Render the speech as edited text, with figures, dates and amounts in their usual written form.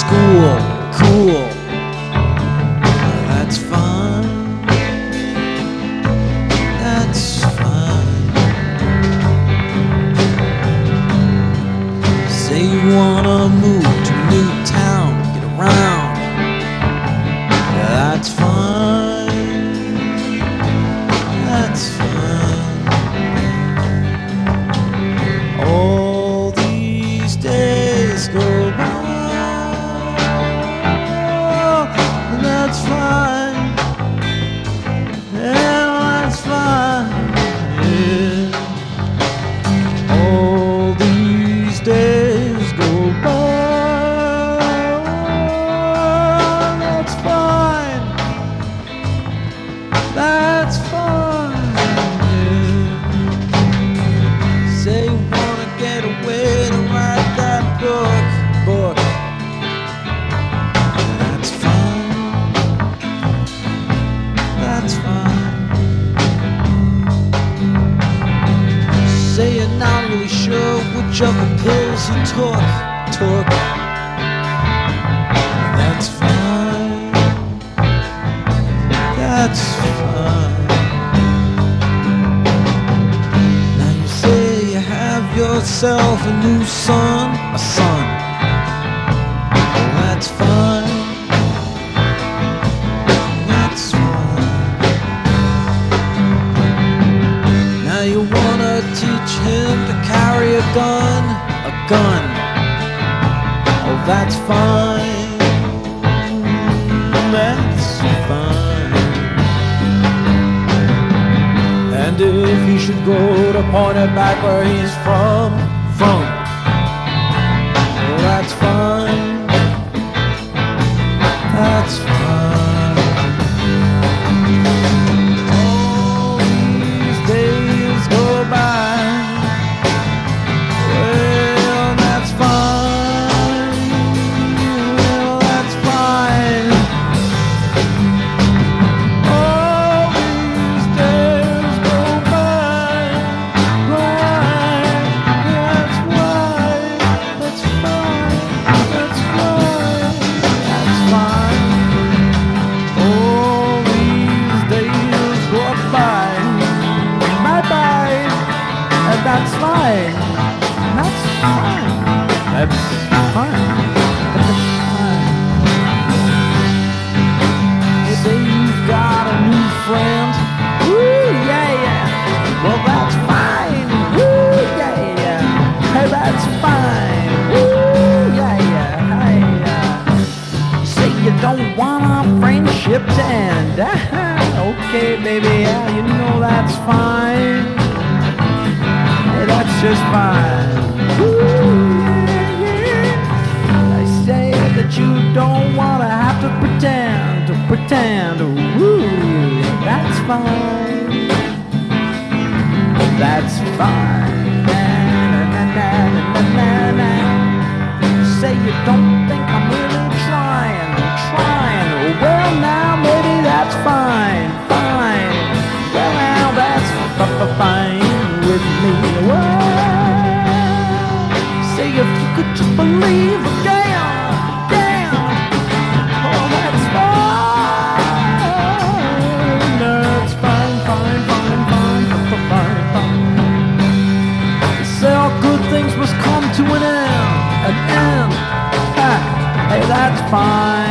school, cool. That's fine. That's fine. Say you wanna move to a new town, get around. That's fine. That's fine. All these days go by. That's fine. Yeah, that's fine. Yeah. All these days go by. That's fine. That's fine. Yeah. Say you wanna get away to write that book. That's fine. That's fine. Say you're not really sure which of the pills you took. That's fine. That's fine. Now you say you have yourself a new son, a son. That's fine. That's fine. Now you wanna teach him to carry a gun, a gun. Oh, that's fine. That's fine. And if he should go to point it back where he's from, well, that's fine. That's fine. All these days go by. Well, that's fine. Well, that's fine. All these days go by. Right. That's right. That's fine. That's right. That's fine. All these days go by. Bye-bye. And that's fine. That's fine. That's fine. That's fine. You say you've got a new friend. Woo, yeah, yeah. Well, that's fine. Woo, yeah, yeah. Hey, that's fine. Woo, yeah, yeah. Hey, say you don't want our friendship to end. Okay, baby, yeah, you know that's fine. Hey, that's just fine. Woo, yeah, yeah. I say that you don't wanna have to pretend. Woo, that's fine. That's fine. Na, na, na, na, na, na. Say you don't think I'm really trying. Well, now maybe that's fine. Well, now that's fine with me. Well, say if you could just believe again. Oh, that's fine. That's fine. Say all good things must come to an end. Hey, that's fine.